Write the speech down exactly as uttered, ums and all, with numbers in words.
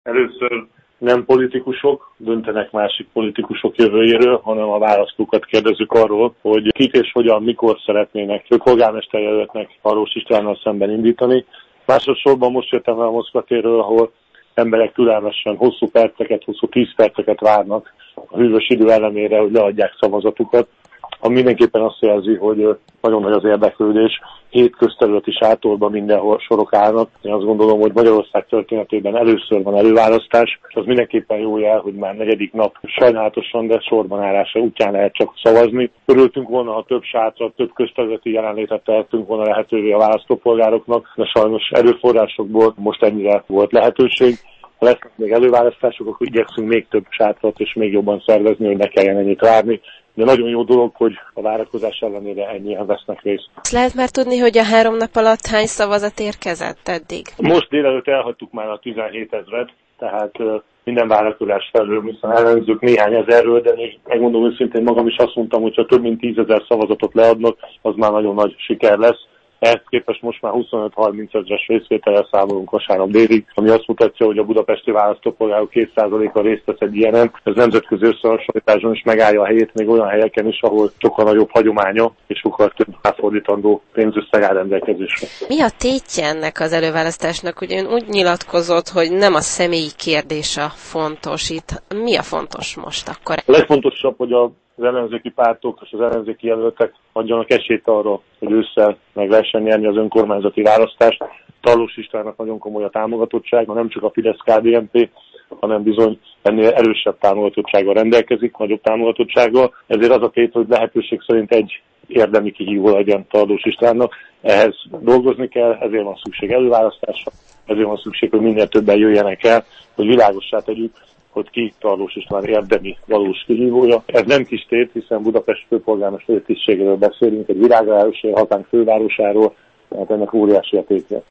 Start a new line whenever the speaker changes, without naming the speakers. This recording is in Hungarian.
Először nem politikusok döntenek másik politikusok jövőjéről, hanem a választókat kérdezzük arról, hogy kit és hogyan, mikor szeretnének főpolgármesterjelöltnek Tarlós Istvánnal szemben indítani. Másodszorban most jöttem el a Moszkva térről, ahol emberek türelmesen hosszú perceket, hosszú tíz perceket várnak a hűvös idő ellenére, hogy leadják szavazatukat, ami mindenképpen azt jelzi, hogy nagyon nagy az érdeklődés. Hét közterületi sátorban mindenhol sorok állnak. Én azt gondolom, hogy Magyarország történetében először van előválasztás, és az mindenképpen jó jel, hogy már negyedik nap sajnálatosan, de sorban állása útján lehet csak szavazni. Örültünk volna, ha több sátrat, több közterületi jelenlétet tehetünk volna lehetővé a választópolgároknak, de sajnos erőforrásokból most ennyire volt lehetőség. Ha lesznek még előválasztások, akkor igyekszünk még több sátrat és még jobban szervezni, hogy ne kelljen ennyit várni. De nagyon jó dolog, hogy a várakozás ellenére ennyien vesznek részt.
Azt lehet már tudni, hogy a három nap alatt hány szavazat érkezett eddig?
Most délelőtt elhagytuk már a tizenhét ezret, tehát minden várakozás felől, hiszen ellenzők néhány ezerről, de még megmondom őszintén, magam is azt mondtam, hogy ha több mint tízezer szavazatot leadnak, az már nagyon nagy siker lesz. Ehhez képest most már huszonöt-harminc ezres részvétellel számolunk vasárnap délig, ami azt mutatja, hogy a budapesti választópolgárok két százaléka részt vesz egy ilyenen. Ez nemzetközi összehasonlításon is megállja a helyét, még olyan helyeken is, ahol sokkal nagyobb hagyománya és sokkal több ráfordítandó pénzösszeg áll rendelkezésre.
Mi a tétje ennek az előválasztásnak? Ugye ön úgy nyilatkozott, hogy nem a személyi kérdés a fontos itt. Mi a fontos most akkor?
A legfontosabb, hogy a az ellenzéki pártok és az ellenzéki jelöltek adjanak esélyt arra, hogy ősszel meg lehessen nyerni az önkormányzati választást. Tarlós Istvánnak nagyon komoly a támogatottsága, nem csak a Fidesz-ká dé en pé, hanem bizony ennél erősebb támogatottsággal rendelkezik, nagyobb támogatottsággal. Ezért az a tét, hogy lehetőség szerint egy érdemi kihívó legyen Tarlós Istvánnak. Ehhez dolgozni kell, ezért van szükség előválasztásra, ezért van szükség, hogy minél többen jöjjenek el, hogy világossá tegyük, hogy ki Tarlós István érdemi valós kihívója. Ez nem kis tét, hiszen Budapest főpolgármesteri tisztségéről beszélünk, egy világvárosról, hazánk fővárosáról, tehát ennek óriási a tétje.